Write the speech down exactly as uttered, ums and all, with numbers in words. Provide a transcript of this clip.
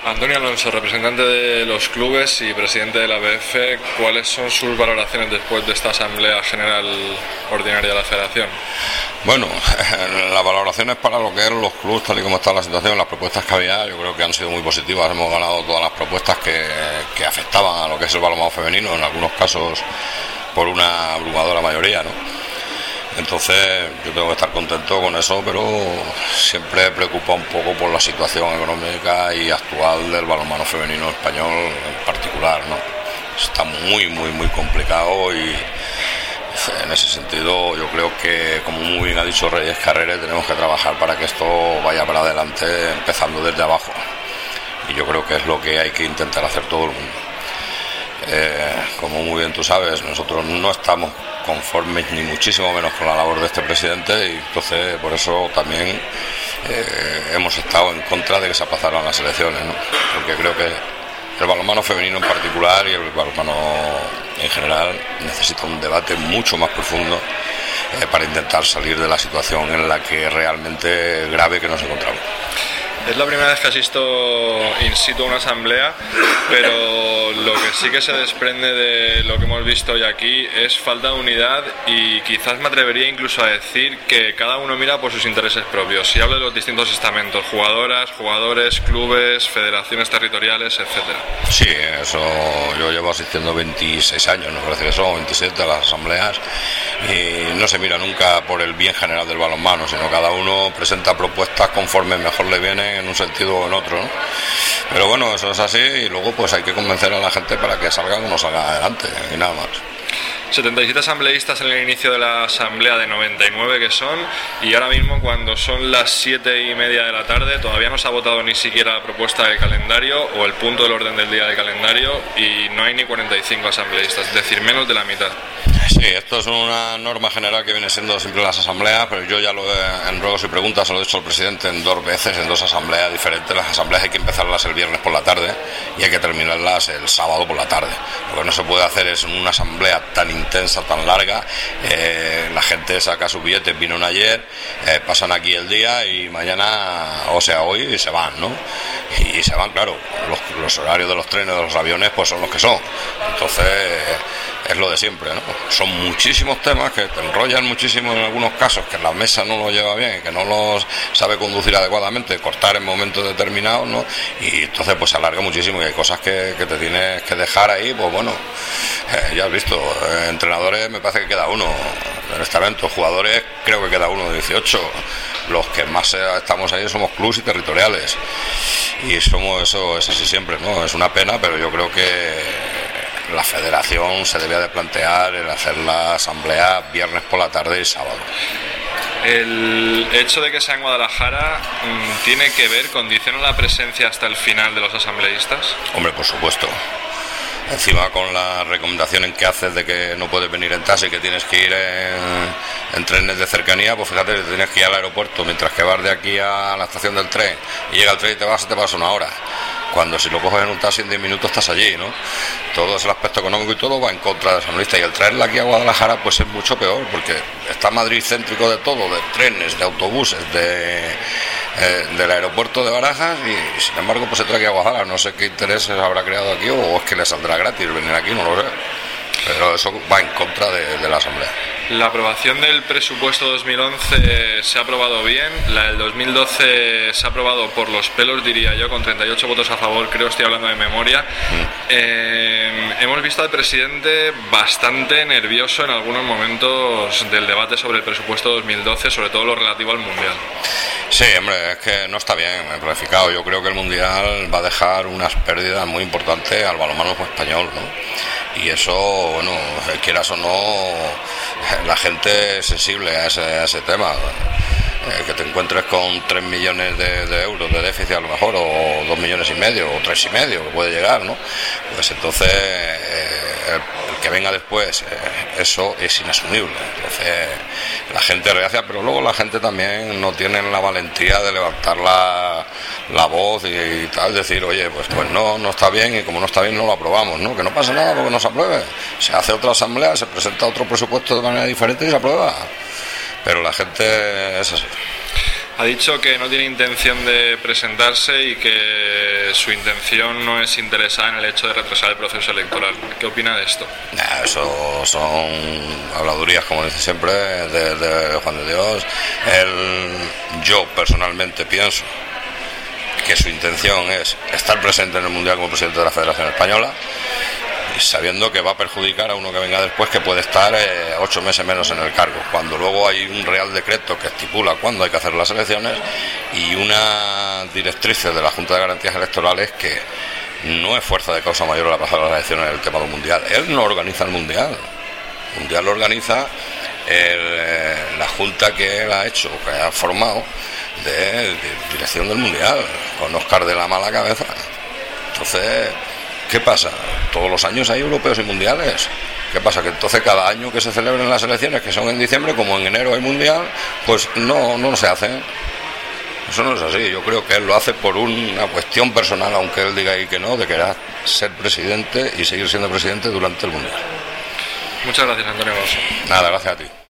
Antonio Alonso, representante de los clubes y presidente de la B F, ¿cuáles son sus valoraciones después de esta Asamblea General Ordinaria de la Federación? Bueno, las valoraciones para lo que eran los clubes, tal y como está la situación, las propuestas que había, yo creo que han sido muy positivas. Hemos ganado todas las propuestas que, que afectaban a lo que es el balonmano femenino, en algunos casos por una abrumadora mayoría, ¿no? Entonces yo tengo que estar contento con eso, pero siempre preocupa un poco por la situación económica y actual del balonmano femenino español en particular, ¿no? Está muy, muy, muy complicado y en ese sentido yo creo que, como muy bien ha dicho Reyes Carreras, tenemos que trabajar para que esto vaya para adelante empezando desde abajo, y yo creo que es lo que hay que intentar hacer todo el mundo. Eh, como muy bien tú sabes, nosotros no estamos conformes ni muchísimo menos con la labor de este presidente, y entonces por eso también eh, hemos estado en contra de que se aplazaran las elecciones, ¿no? Porque creo que el balonmano femenino en particular y el balonmano en general necesita un debate mucho más profundo eh, para intentar salir de la situación en la que realmente grave que nos encontramos. Es la primera vez que asisto in situ a una asamblea, pero lo que sí que se desprende de lo que hemos visto hoy aquí es falta de unidad, y quizás me atrevería incluso a decir que cada uno mira por sus intereses propios. Y hablo de los distintos estamentos: jugadoras, jugadores, clubes, federaciones territoriales, etcétera. Sí, eso yo llevo asistiendo veintiséis años, me parece que son veintisiete a las asambleas, y no se mira nunca por el bien general del balonmano, sino cada uno presenta propuestas conforme mejor le viene en un sentido o en otro, ¿no? Pero bueno, eso es así, y luego pues hay que convencer a la gente para que salgan o no salgan adelante, y nada más. setenta y siete asambleístas en el inicio de la asamblea de noventa y nueve que son, y ahora mismo, cuando son las siete y media de la tarde, todavía no se ha votado ni siquiera la propuesta de calendario o el punto del orden del día de calendario, y no hay ni cuarenta y cinco asambleístas, es decir, menos de la mitad. Sí, esto es una norma general que viene siendo siempre las asambleas, pero yo ya lo he, en ruegos y preguntas se lo he dicho al presidente en dos veces, en dos asambleas diferentes. Las asambleas hay que empezarlas el viernes por la tarde y hay que terminarlas el sábado por la tarde. Lo que no se puede hacer es una asamblea tan intensa, tan larga, eh, la gente saca sus billetes, vinieron ayer, eh, pasan aquí el día y mañana, o sea hoy, y se van, ¿no? Y, y se van, claro, los, los horarios de los trenes, de los aviones, pues son los que son. Entonces es lo de siempre, ¿no? Son muchísimos temas que te enrollan muchísimo en algunos casos, que la mesa no lo lleva bien, que no los sabe conducir adecuadamente, cortar en momentos determinados, ¿no? Y entonces pues se alarga muchísimo, y hay cosas que, que te tienes que dejar ahí, pues bueno, eh, ya has visto, eh, entrenadores me parece que queda uno en este evento, jugadores creo que queda uno de dieciocho, los que más estamos ahí somos clubes y territoriales, y somos eso, es así siempre, ¿no? Es una pena, pero yo creo que la federación se debía de plantear el hacer la asamblea viernes por la tarde y sábado. El hecho de que sea en Guadalajara mmm, tiene que ver, condiciona la presencia hasta el final de los asambleístas. Hombre, por supuesto. Encima con la recomendación en que haces de que no puedes venir en taxi, que tienes que ir en, en trenes de cercanía, pues fíjate, te tienes que ir al aeropuerto, mientras que vas de aquí a la estación del tren y llega el tren y te vas, te pasa una hora. Cuando si lo coges en un taxi en diez minutos estás allí, ¿no? Todo es el aspecto económico y todo va en contra de esa asambleísta, y el traerla aquí a Guadalajara pues es mucho peor, porque está Madrid céntrico de todo, de trenes, de autobuses, de, eh, del aeropuerto de Barajas, y sin embargo pues se trae aquí a Guadalajara. No sé qué intereses habrá creado aquí, o es que le saldrá gratis venir aquí, no lo sé, pero eso va en contra de, de la asamblea. La aprobación del presupuesto dos mil once se ha aprobado bien, la del dos mil doce se ha aprobado por los pelos, diría yo, con treinta y ocho votos a favor, creo, estoy hablando de memoria. Mm. Eh, hemos visto al presidente bastante nervioso en algunos momentos del debate sobre el presupuesto dos mil doce, sobre todo lo relativo al Mundial. Sí, hombre, es que no está bien planificado. Yo creo que el Mundial va a dejar unas pérdidas muy importantes al balonmano español, ¿no? Y eso, bueno, quieras o no, la gente es sensible a ese, a ese tema. Eh, que te encuentres con tres millones de, de euros de déficit a lo mejor, o dos millones y medio, o tres y medio, que puede llegar, ¿no? Pues entonces eh, el, el que venga después, eh, eso es inasumible. Entonces la gente reacia, pero luego la gente también no tiene la valentía de levantar la, la voz y, y tal, decir, oye, pues, pues no, no está bien, y como no está bien no lo aprobamos, ¿no? Que no pasa nada porque no se apruebe. Se hace otra asamblea, se presenta otro presupuesto de manera diferente y se aprueba. Pero la gente es así. Ha dicho que no tiene intención de presentarse y que su intención no es interesada en el hecho de retrasar el proceso electoral. ¿Qué opina de esto? Nah, eso son habladurías, como dice siempre, de, de Juan de Dios. Él, yo personalmente pienso que su intención es estar presente en el Mundial como presidente de la Federación Española, sabiendo que va a perjudicar a uno que venga después, que puede estar eh, ocho meses menos en el cargo, cuando luego hay un real decreto que estipula cuándo hay que hacer las elecciones y una directriz de la Junta de Garantías Electorales que no es fuerza de causa mayor a la pasada de las elecciones en el tema del Mundial. Él no organiza el Mundial, el Mundial lo organiza el, eh, la Junta que él ha hecho, que ha formado de, de dirección del Mundial, con Óscar de la mala cabeza. Entonces, ¿qué pasa? Todos los años hay europeos y mundiales. ¿Qué pasa? Que entonces cada año que se celebren las elecciones, que son en diciembre, como en enero hay mundial, pues no, no se hace. Eso no es así. Yo creo que él lo hace por una cuestión personal, aunque él diga ahí que no, de querer ser presidente y seguir siendo presidente durante el mundial. Muchas gracias, Antonio Alonso. Nada, gracias a ti.